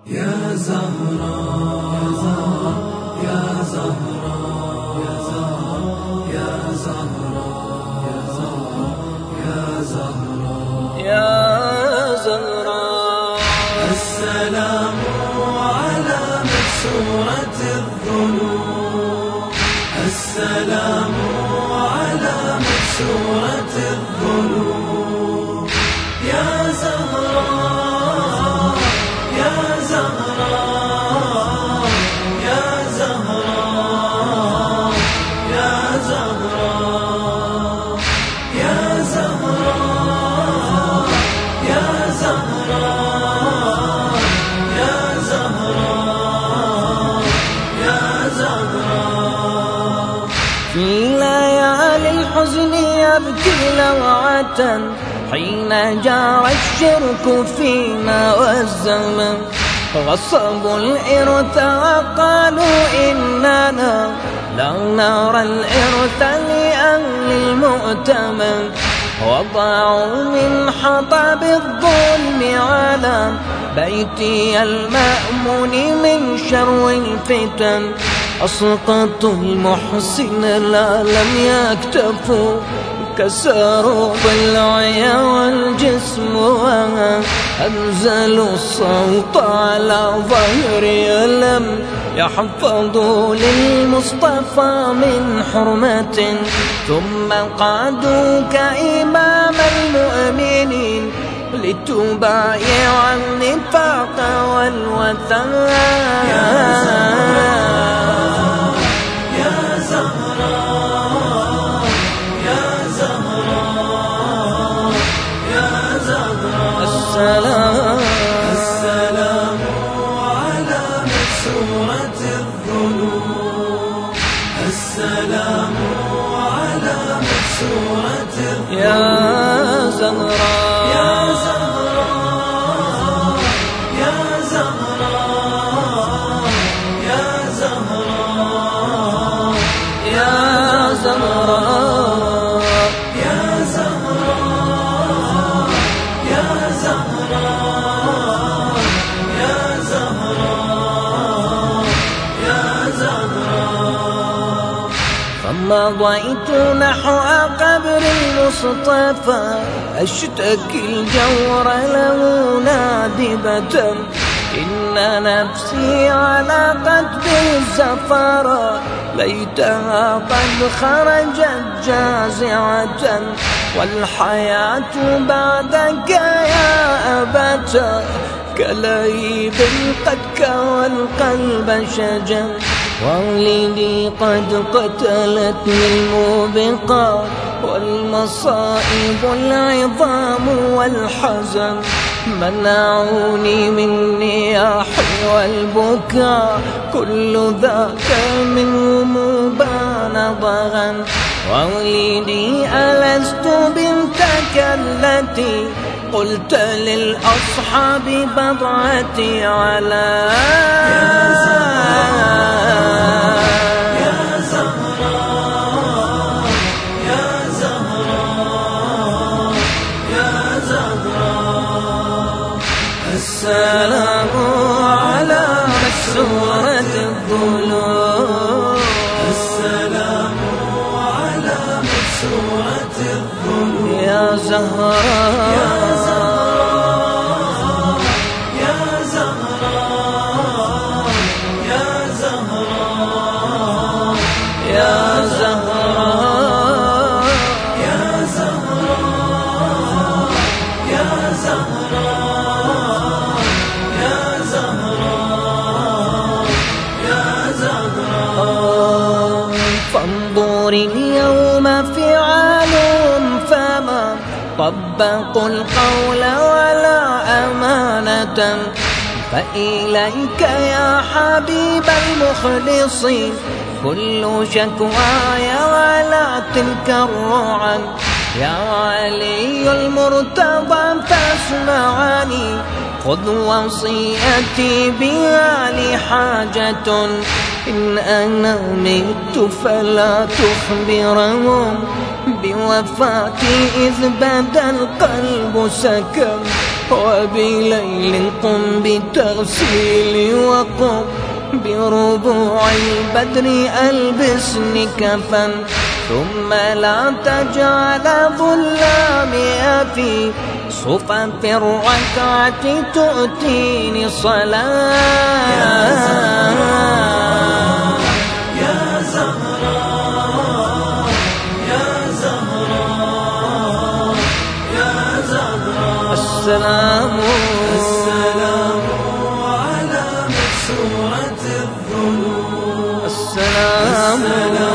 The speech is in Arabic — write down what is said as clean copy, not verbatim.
يا زهراء يا زهراء يا زهراء يا زهراء يا زهراء السلام على مكسورة الذنوب، السلام على مكسورة الذنوب. يا زهراء يا زهراء يا زهراء يا زهراء يا زهراء يا زهراء يا زهراء يا زهراء. في ليالي الحزن يبكي لوعة حين جار الشرك فينا والزمن، غصبوا الإرث وقالوا إننا لا نرى الإرث لأهل المؤتمن، وضعوا من حطب الظلم على بيتي المأمون من شر الفتن، أسقطوا المحسن لا لم يكتفوا، كسروا ضلعي والجسم وأنزلوا الصوت على ظهري، لم يحفظوا للمصطفى من حرمة، ثم قعدوك إمام المؤمنين لتبايع النفاق والوثن. يا زهراء يا زهراء يا زهراء يا زهراء السلام السلام على مكسورة الذنوب، السلام على مكسورة الذنوب. يا زهراء يا زهراء يا زهراء يا زهراء يا زهراء يا زهراء يا زهراء يا زهراء يا زهراء. فمضيت نحو قبر المصطفى أشتكي الجور له نادبة، إن نفسي على قتل الزفرة ليتها قد خرجت جازعة، والحياة بعدك يا أبتا كليب قد كوى القلب شجا، والدي قد قتلتني الموبقات والمصائب العظام والحزن، منعوني من نياح والبكاء كل ذاك منهم بان ضغا، وولدي ألست بنتك التي قلت للأصحاب بضعتي على يا زهراء يا زهراء يا زهراء السلام على مكسورة الذنوب، السلام على مكسورة الذنوب. يا زهراء يا زهراء يا زهراء يا زهراء يا زهراء يا زهراء يا زهراء يا زهراء يا زهراء. فانظر اليوم فعالهم فما طبقوا القول ولا أمانة، فإليك يا حبيب المخلصين كل شكواي ولا تلك الرعن، يا علي المرتضى فاسمعني خذ وصيتي بها لي حاجة، إن أنا مت فلا تخبرهم بوفاتي إذ بدا القلب سكن، وبليل قم بتغسيل وقم بربوع البدر ألبسني كفن ثم لا تجعل ظلامي في صفة الركعة تؤتيني صلاة يا زهراء يا زهراء يا زهراء السلام على مكسورة الظلوم السلام